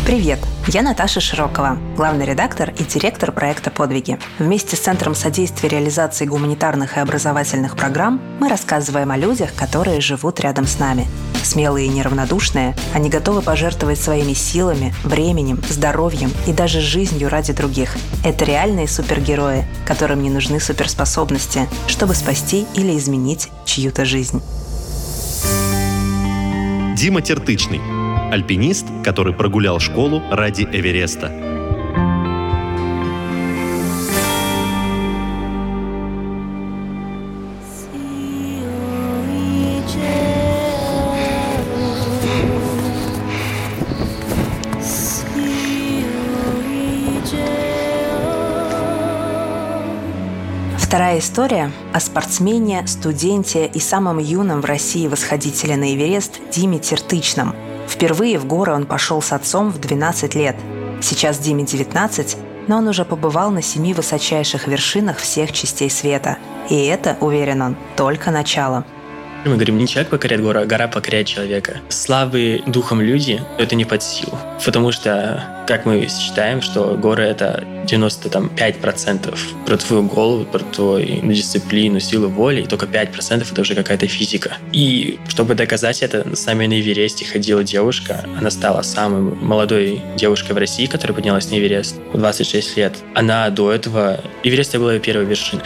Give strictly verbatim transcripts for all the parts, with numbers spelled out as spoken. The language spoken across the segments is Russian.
Привет! Я Наташа Широкова, главный редактор и директор проекта «Подвиги». Вместе с Центром содействия реализации гуманитарных и образовательных программ мы рассказываем о людях, которые живут рядом с нами. Смелые и неравнодушные, они готовы пожертвовать своими силами, временем, здоровьем и даже жизнью ради других. Это реальные супергерои, которым не нужны суперспособности, чтобы спасти или изменить чью-то жизнь. Дима Тертычный. Альпинист, который прогулял школу ради Эвереста. Вторая история о спортсмене, студенте и самом юном в России восходителе на Эверест Диме Тертычном. Впервые в горы он пошел с отцом в двенадцать лет. Сейчас Диме девятнадцать, но он уже побывал на семи высочайших вершинах всех частей света. И это, уверен он, только начало. Мы говорим, не человек покоряет гору, а гора покоряет человека. Слабые духом люди — это не под силу. Потому что, как мы считаем, что горы — это девяносто пять процентов про твою голову, про твою дисциплину, силу воли, и только пять процентов это уже какая-то физика. И чтобы доказать это, с нами на Эвересте ходила девушка. Она стала самой молодой девушкой в России, которая поднялась на Эверест в двадцать шесть лет. Она до этого... Эверест была ее первой вершиной.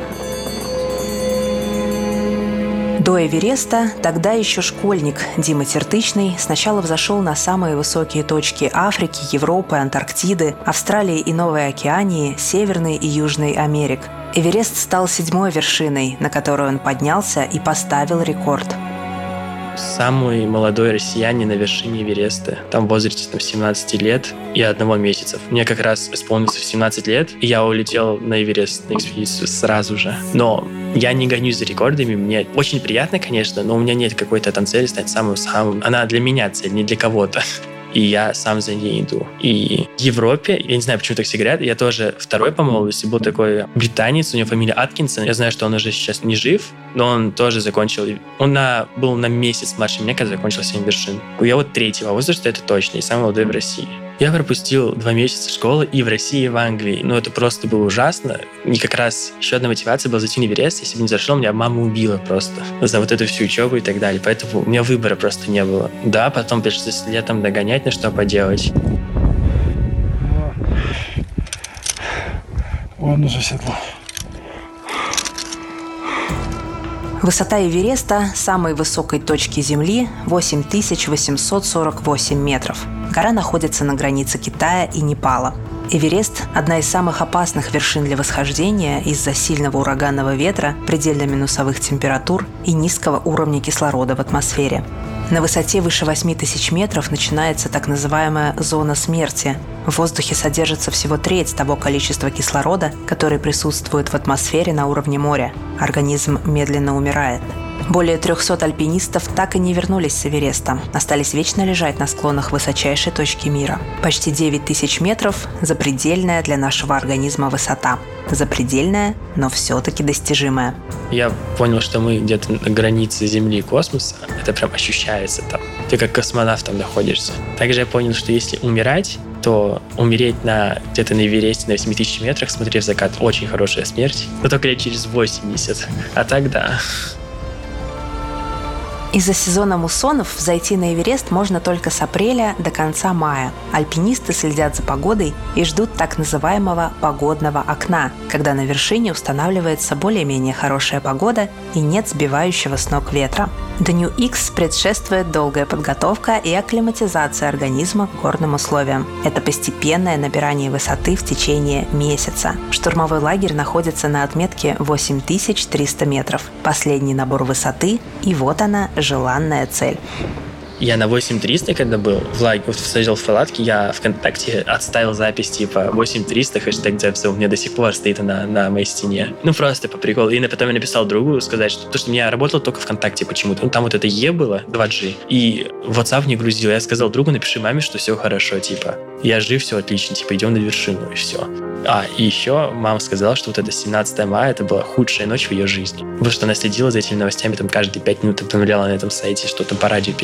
До Эвереста тогда еще школьник Дима Тертычный сначала взошел на самые высокие точки Африки, Европы, Антарктиды, Австралии и Новой Океании, Северной и Южной Америк. Эверест стал седьмой вершиной, на которую он поднялся и поставил рекорд. Самый молодой россиянин на вершине Эвереста. Там в возрасте там, семнадцати лет и одного месяца. Мне как раз исполнилось семнадцать лет, и я улетел на Эверест, на экспедицию сразу же. Но я не гонюсь за рекордами. Мне очень приятно, конечно, но у меня нет какой-то там цели стать самым-самым. Она для меня цель, не для кого-то. И я сам за ней иду. И в Европе, я не знаю, почему так все говорят, я тоже второй по молодости был такой британец, у него фамилия Аткинсон. Я знаю, что он уже сейчас не жив, но он тоже закончил. Он на, был на месяц младше меня, когда закончил семь вершин. Я вот третьего возраста, это точно, и самый молодой в России. Я пропустил два месяца школы и в России, и в Англии. Ну, это просто было ужасно. И как раз еще одна мотивация была зайти на Эверест. Если бы не зашел, меня мама убила просто за вот эту всю учебу и так далее. Поэтому у меня выбора просто не было. Да, потом пришлось летом догонять, на что поделать. Вон уже седло. Высота Эвереста, самой высокой точки Земли, восемь тысяч восемьсот сорок восемь метров. Гора находится на границе Китая и Непала. Эверест – одна из самых опасных вершин для восхождения из-за сильного ураганного ветра, предельно минусовых температур и низкого уровня кислорода в атмосфере. На высоте выше восемь тысяч метров начинается так называемая зона смерти. В воздухе содержится всего треть того количества кислорода, который присутствует в атмосфере на уровне моря. Организм медленно умирает. Более трехсот альпинистов так и не вернулись с Эвереста, остались вечно лежать на склонах высочайшей точки мира. Почти девять тысяч метров – запредельная для нашего организма высота. Запредельная, но все-таки достижимая. Я понял, что мы где-то на границе Земли и космоса. Это прям ощущается там. Ты как космонавт там находишься. Также я понял, что если умирать, то умереть на, где-то на Эвересте на восьми тысячах метрах, смотрев закат, очень хорошая смерть. Но только лет через восемьдесят. А так да. Из-за сезона муссонов зайти на Эверест можно только с апреля до конца мая. Альпинисты следят за погодой и ждут так называемого погодного окна, когда на вершине устанавливается более-менее хорошая погода и нет сбивающего с ног ветра. Дню Икс предшествует долгая подготовка и акклиматизация организма к горным условиям. Это постепенное набирание высоты в течение месяца. Штурмовой лагерь находится на отметке восемь тысяч триста метров. Последний набор высоты, и вот она, желанная цель. Я на восемь триста, когда был в лагере, сидел в палатке, я ВКонтакте отставил запись типа восемь триста, хэштег Дзепсел, у меня до сих пор стоит на, на моей стене. Ну, просто по приколу. И потом я написал другу сказать, что, то, что я работал только ВКонтакте почему-то. Ну, там вот это Е было, два джи, и WhatsApp не грузил. Я сказал другу, напиши маме, что все хорошо, типа, я жив, все отлично, типа, идем на вершину, и все. А, и еще мама сказала, что вот это семнадцатое мая, это была худшая ночь в ее жизни. Потому что она следила за этими новостями, там каждые пять минут обновляла на этом сайте, что там по радио передают.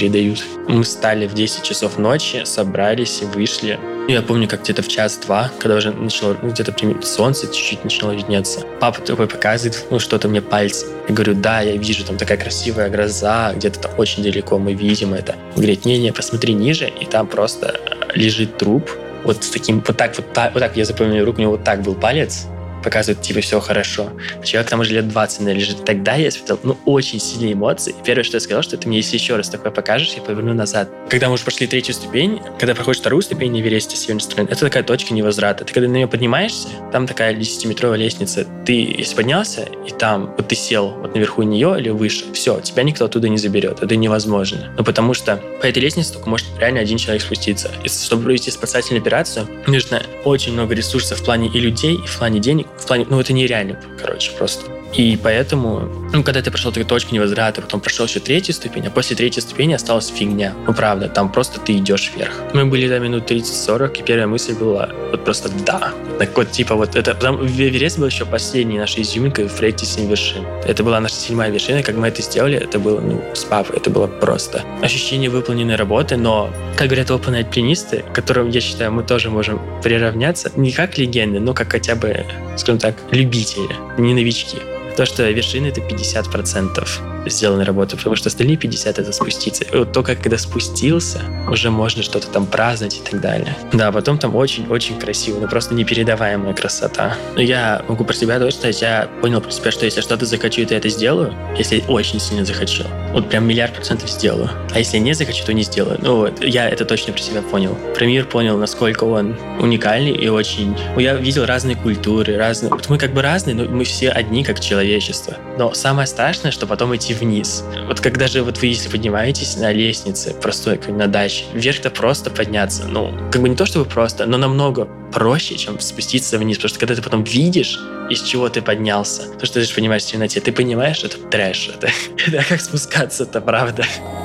Мы встали в десять часов ночи, собрались и вышли. Я помню, как где-то в час-два, когда уже начало, ну, где-то солнце чуть-чуть начало виднеться, папа такой показывает, ну, что-то мне пальцем. Я говорю, да, я вижу, там такая красивая гроза, где-то там очень далеко мы видим это. Он говорит, не-не, посмотри ниже, и там просто лежит труп. Вот с таким, вот так, вот так, вот так я запомнил руку, у него вот так был палец, показывает, типа, все хорошо. Человек там уже лет двадцать, наверное, лежит. Тогда я испытал, ну, очень сильные эмоции. Первое, что я сказал, что ты мне, если еще раз такое покажешь, я поверну назад. Когда мы уже прошли третью ступень, когда проходишь вторую ступень на Эвересте с северной стороны, это такая точка невозврата. Ты когда на нее поднимаешься, там такая десятиметровая лестница. Ты, если поднялся, и там, вот ты сел вот наверху нее или выше, все, тебя никто оттуда не заберет. Это невозможно. Ну, потому что по этой лестнице только может реально один человек спуститься. И чтобы провести спасательную операцию, нужно очень много ресурсов в плане и людей, и в плане денег, в плане, ну, это нереально, короче, просто. И поэтому, ну, когда ты прошел такую точку невозврата, потом прошел еще третью ступень, а после третьей ступени осталась фигня. Ну, правда, там просто ты идешь вверх. Мы были там минут тридцать-сорок, и первая мысль была вот просто «да». Так вот, типа, вот это... Потому Эверест был еще последней нашей изюминкой в проекте «Семь вершин». Это была наша седьмая вершина, как мы это сделали, это было, ну, с папой, это было просто ощущение выполненной работы, но, как говорят опытные альпинисты, к которым, я считаю, мы тоже можем приравняться, не как легенды, но как хотя бы, скажем так, любители, не новички. То, что вершина — это пятьдесят процентов сделанной работы, потому что остальные пятьдесят процентов — это спуститься. И вот только когда спустился, уже можно что-то там праздновать и так далее. Да, потом там очень-очень красиво, ну просто непередаваемая красота. Но я могу про себя точно сказать, я понял про себя, что если что-то захочу, то я это сделаю. Если очень сильно захочу, вот прям миллиард процентов сделаю. А если не захочу, то не сделаю. Ну вот, я это точно про себя понял. Про мир понял, насколько он уникальный и очень... Я видел разные культуры, разные... Вот мы как бы разные, но мы все одни, как человечество. Но самое страшное, что потом идти вниз. Вот когда же вот вы, если поднимаетесь на лестнице, простой, как на даче, вверх-то просто подняться. Ну, как бы не то чтобы просто, но намного проще, чем спуститься вниз. Потому что когда ты потом видишь, из чего ты поднялся, то, что ты же понимаешь в темноте, ты понимаешь, что это трэш. Это, это как спускаться-то, правда.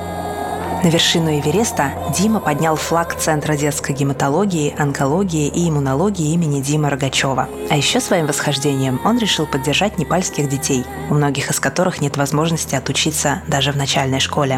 На вершину Эвереста Дима поднял флаг Центра детской гематологии, онкологии и иммунологии имени Димы Рогачева. А еще своим восхождением он решил поддержать непальских детей, у многих из которых нет возможности отучиться даже в начальной школе.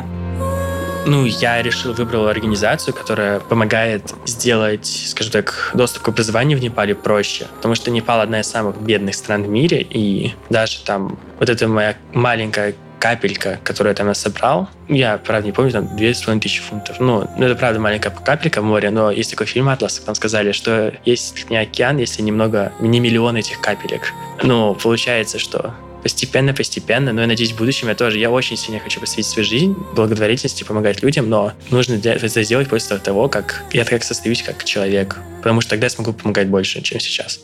Ну, я решил, выбрал организацию, которая помогает сделать, скажем так, доступ к образованию в Непале проще. Потому что Непал — одна из самых бедных стран в мире, и даже там вот эта моя маленькая капелька, которую я там я собрал, я, правда, не помню, там две с половиной тысячи фунтов. Ну, ну, это, правда, маленькая капелька в море, но есть такой фильм «Атлас», там сказали, что есть не океан, если немного, не миллион этих капелек. Ну, получается, что постепенно-постепенно, но я надеюсь, в будущем я тоже, я очень сильно хочу посвятить свою жизнь благотворительности, помогать людям, но нужно это сделать после того, как я так состоюсь как человек, потому что тогда я смогу помогать больше, чем сейчас.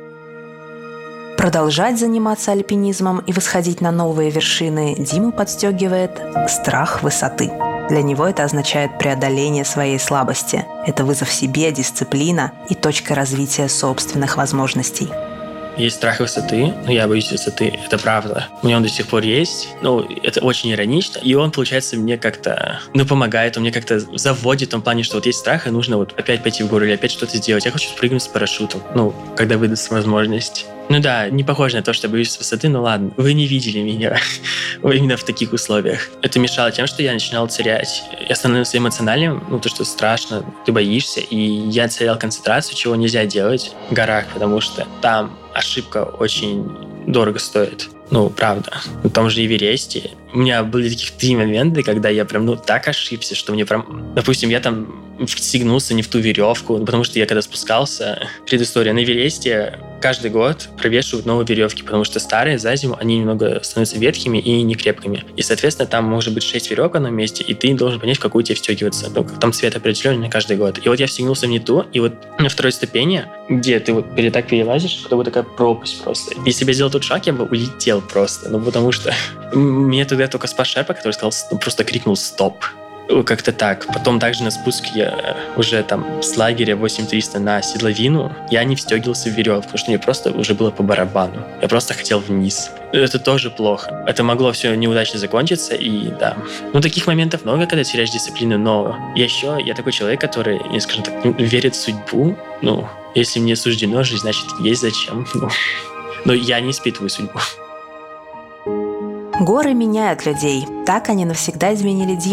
Продолжать заниматься альпинизмом и восходить на новые вершины Диму подстегивает страх высоты. Для него это означает преодоление своей слабости. Это вызов себе, дисциплина и точка развития собственных возможностей. Есть страх высоты, но я боюсь высоты, это правда. У меня он до сих пор есть, ну, это очень иронично, и он, получается, мне как-то, ну, помогает, он мне как-то заводит в том плане, что вот есть страх, и нужно вот опять пойти в гору или опять что-то сделать. Я хочу спрыгнуть с парашютом, ну, когда выдастся возможность. Ну да, не похоже на то, что боюсь высоты, но ладно, вы не видели меня именно в таких условиях. Это мешало тем, что я начинал терять. Я становился эмоциональным, ну, то, что страшно, ты боишься, и я терял концентрацию, чего нельзя делать в горах, потому что там ошибка очень дорого стоит. Ну, правда. В том же Эвересте у меня были таких три момента, когда я прям, ну, так ошибся, что мне прям... Допустим, я там встегнулся не в ту веревку, потому что я когда спускался, предыстория, на Эвересте каждый год провешивают новые веревки, потому что старые за зиму, они немного становятся ветхими и некрепкими. И, соответственно, там может быть шесть веревок в одном месте, и ты должен понять, в какую тебе встегиваться. Ну, там цвет определенный на каждый год. И вот я встегнулся в не ту, и вот на второй ступени, где ты вот перед так перелазишь, это вот такая пропасть просто. Если бы я сделал тот шаг, я бы улетел просто. Ну, потому что мне тогда только спас Шерпа, который сказал, ну, просто крикнул «стоп». Как-то так. Потом также на спуске я уже там с лагеря восемь триста на седловину я не встегивался в веревку, потому что мне просто уже было по барабану. Я просто хотел вниз. Это тоже плохо. Это могло все неудачно закончиться, и да. Ну, таких моментов много, когда теряешь дисциплину, но еще я такой человек, который, скажем так, верит в судьбу. Ну, если мне суждено жить, значит, есть зачем. Ну, но я не испытываю судьбу. Горы меняют людей. Так они навсегда изменили Диму.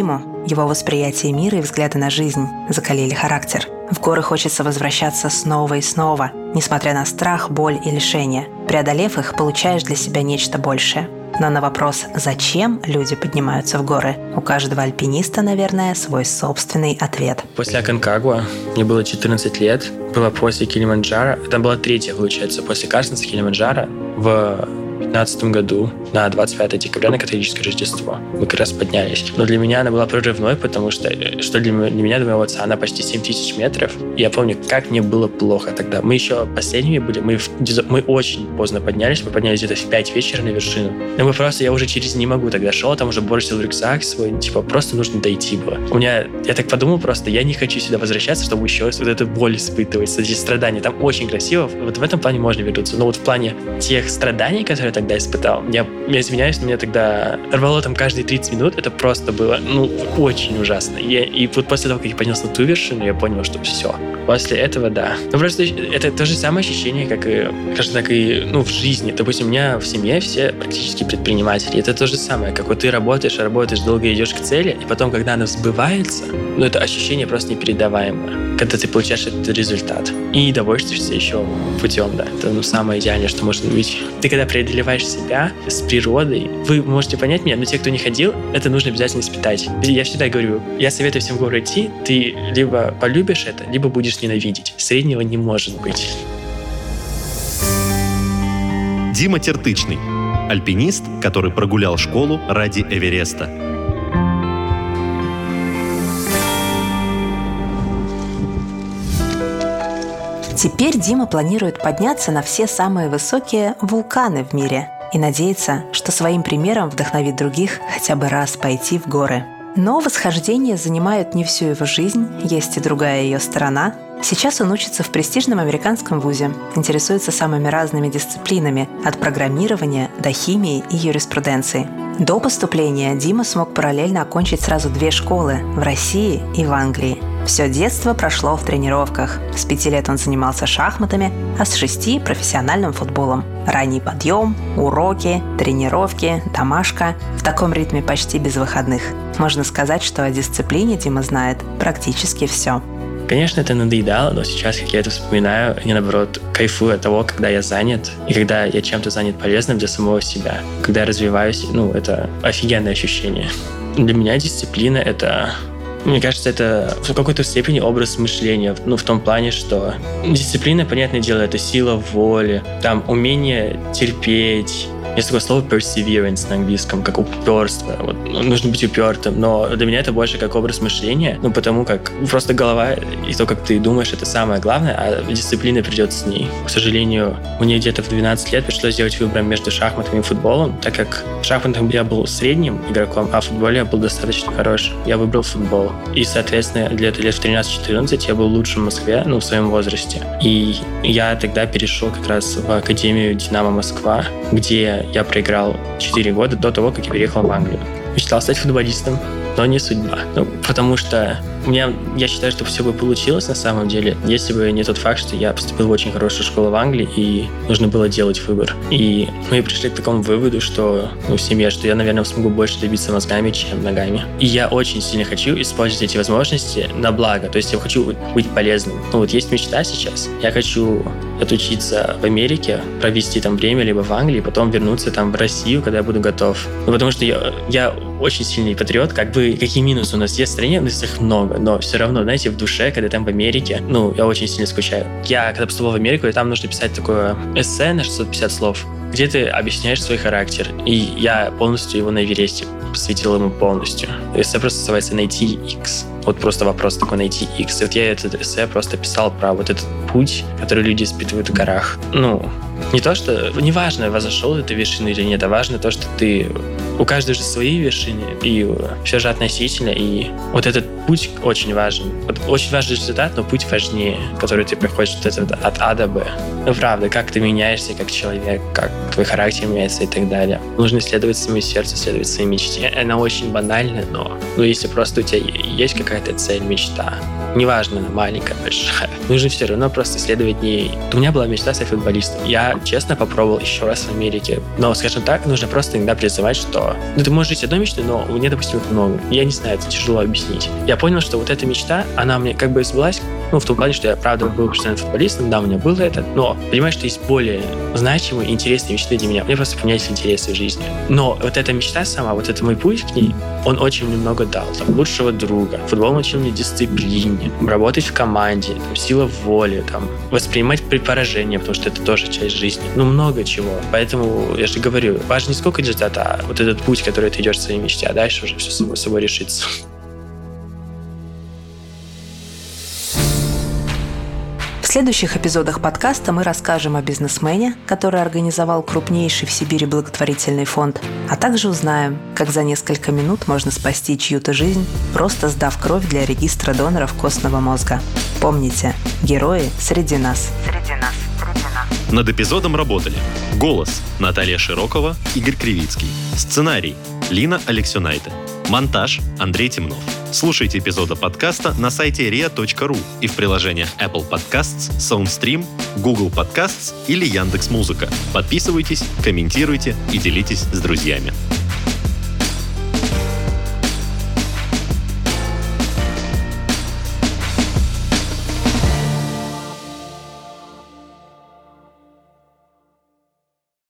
его восприятие мира и взгляды на жизнь закалили характер. В горы хочется возвращаться снова и снова, несмотря на страх, боль и лишения. Преодолев их, получаешь для себя нечто большее. Но на вопрос, зачем люди поднимаются в горы, у каждого альпиниста, наверное, свой собственный ответ. После Аконкагуа мне было четырнадцать лет, было после Килиманджаро, это была третья, получается, после Карстенса Килиманджаро в двадцатом году, на двадцать пятое декабря, на католическое Рождество. Мы как раз поднялись. Но для меня она была прорывной, потому что, что для меня, для моего отца, она почти семь тысяч метров. И я помню, как мне было плохо тогда. Мы еще последними были, мы, в, мы очень поздно поднялись, мы поднялись где-то в пять вечера на вершину. Но мы просто, я уже через не могу тогда шел, там уже бросил рюкзак свой, типа, просто нужно дойти было. У меня, я так подумал просто, я не хочу сюда возвращаться, чтобы еще вот эту боль испытывать, эти страдания. Там очень красиво, вот в этом плане можно вернуться. Но вот в плане тех страданий, которые я тогда испытал, я, я извиняюсь, но меня тогда рвало там каждые тридцать минут, это просто было, ну, очень ужасно. Я, и вот после того, как я поднялся на ту вершину, я понял, что все. После этого, да. Ну, просто это то же самое ощущение, как и, скажем так, и, ну, в жизни. Допустим, у меня в семье все практически предприниматели. Это то же самое, как вот ты работаешь, работаешь, долго идешь к цели, и потом, когда она сбывается, ну, это ощущение просто непередаваемое, когда ты получаешь этот результат. И довольствуешься еще путем, да. Это, ну, самое идеальное, что может быть. Ты, когда преодолеваешь себя с природой, вы можете понять меня, но те, кто не ходил, это нужно обязательно испытать. Я всегда говорю, я советую всем в горы идти, ты либо полюбишь это, либо будешь ненавидеть. Среднего не может быть. Дима Тертычный. Альпинист, который прогулял школу ради Эвереста. Теперь Дима планирует подняться на все самые высокие вулканы в мире и надеется, что своим примером вдохновит других хотя бы раз пойти в горы. Но восхождения занимают не всю его жизнь, есть и другая ее сторона. Сейчас он учится в престижном американском вузе, интересуется самыми разными дисциплинами, от программирования до химии и юриспруденции. До поступления Дима смог параллельно окончить сразу две школы – в России и в Англии. Все детство прошло в тренировках. С пяти лет он занимался шахматами, а с шести – профессиональным футболом. Ранний подъем, уроки, тренировки, домашка. В таком ритме почти без выходных. Можно сказать, что о дисциплине Дима знает практически все. Конечно, это надоедало, но сейчас, как я это вспоминаю, я, наоборот, кайфую от того, когда я занят, и когда я чем-то занят полезным для самого себя. Когда я развиваюсь, ну, это офигенное ощущение. Для меня дисциплина — это... Мне кажется, это в какой-то степени образ мышления. Ну, в том плане, что дисциплина, понятное дело, это сила воли, там умение терпеть. Есть такое слово perseverance на английском, как упорство. Вот, ну, нужно быть упертым, но для меня это больше как образ мышления, ну, потому как просто голова и то, как ты думаешь, это самое главное, а дисциплина придет с ней. К сожалению, мне где-то в двенадцать лет пришлось сделать выбор между шахматами и футболом, так как в шахматах я был средним игроком, а в футболе я был достаточно хорош. Я выбрал футбол. И, соответственно, где-то лет в тринадцать-четырнадцать я был лучшим в Москве, ну, в своем возрасте. И я тогда перешел как раз в Академию «Динамо Москва», где я проиграл четыре года до того, как я переехал в Англию. Мечтал стать футболистом, но не судьба. Ну, потому что у меня, я считаю, что все бы получилось на самом деле, если бы не тот факт, что я поступил в очень хорошую школу в Англии, и нужно было делать выбор. И мы пришли к такому выводу, что, ну, в семье, что я, наверное, смогу больше добиться мозгами, чем ногами. И я очень сильно хочу использовать эти возможности на благо. То есть я хочу быть полезным. Ну, вот есть мечта сейчас. Я хочу отучиться в Америке, провести там время, либо в Англии, потом вернуться там в Россию, когда я буду готов. Ну, потому что я, я очень сильный патриот. Как бы, какие минусы у нас есть в стране, у нас их много, но все равно, знаете, в душе, когда там в Америке, ну, я очень сильно скучаю. Я, когда поступил в Америку, и там нужно писать такое эссе на шестьсот пятьдесят слов, где ты объясняешь свой характер. И я полностью его на Эвересте посвятил ему полностью. Эссе просто называется «Найти X». Вот просто вопрос такой «Найти X». И вот я этот эссе просто писал про вот этот путь, который люди испытывают в горах. Ну, не то, что... Неважно, возошел ты вершину или нет, а важно то, что ты... У каждого же свои вершины, и все же относительно, и вот этот путь очень важен. Вот очень важный результат, но путь важнее, который ты проходишь вот этот, от А до Б. Ну, правда, как ты меняешься как человек, как твой характер меняется и так далее. Нужно следовать своему сердцу, следовать своей мечте. Она очень банальна, но ну, если просто у тебя есть какая-то цель, мечта, неважно, она маленькая, большая, нужно все равно просто следовать ней. У меня была мечта стать футболистом. Я, честно, попробовал еще раз в Америке. Но, скажем так, нужно просто иногда признавать, что что ну, ты можешь жить одной мечтой, но мне, допустим, их много. Я не знаю, это тяжело объяснить. Я понял, что вот эта мечта, она мне как бы сбылась, ну, в том плане, что я, правда, был профессиональным футболистом, да, у меня было это, но понимаешь, что есть более значимые, интересные мечты для меня. Мне просто поменялись интересы в жизни. Но вот эта мечта сама, вот это мой путь к ней, он очень мне много дал. Там, лучшего друга. Футбол научил мне дисциплине, работать в команде, там, сила воли, там, воспринимать при поражении, потому что это тоже часть жизни. Ну, много чего. Поэтому, я же говорю, важно не сколько результата, а вот этот путь, который ты идешь к своей мечте, а дальше уже все само собой решится. В следующих эпизодах подкаста мы расскажем о бизнесмене, который организовал крупнейший в Сибири благотворительный фонд, а также узнаем, как за несколько минут можно спасти чью-то жизнь, просто сдав кровь для регистра доноров костного мозга. Помните, герои среди нас. Среди нас. Среди нас. Над эпизодом работали голос Наталья Широкова, Игорь Кривицкий, сценарий Лина Алексюнайте, монтаж Андрей Темнов. Слушайте эпизоды подкаста на сайте риа точка ру и в приложениях Apple Podcasts, SoundStream, Google Podcasts или Яндекс.Музыка. Подписывайтесь, комментируйте и делитесь с друзьями.